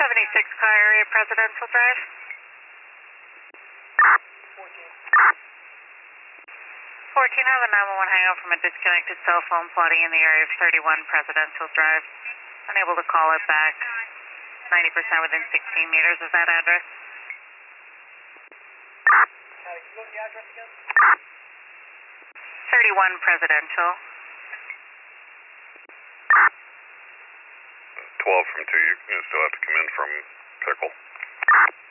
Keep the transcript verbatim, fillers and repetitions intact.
seventy-six car area, Presidential Drive. fourteen, I have a nine one one hangout from a disconnected cell phone plotting in the area of thirty-one Presidential Drive. Unable to call it back. ninety percent within sixteen meters of that address. thirty-one Presidential. twelve from two, you, you still have to come in from Pickle.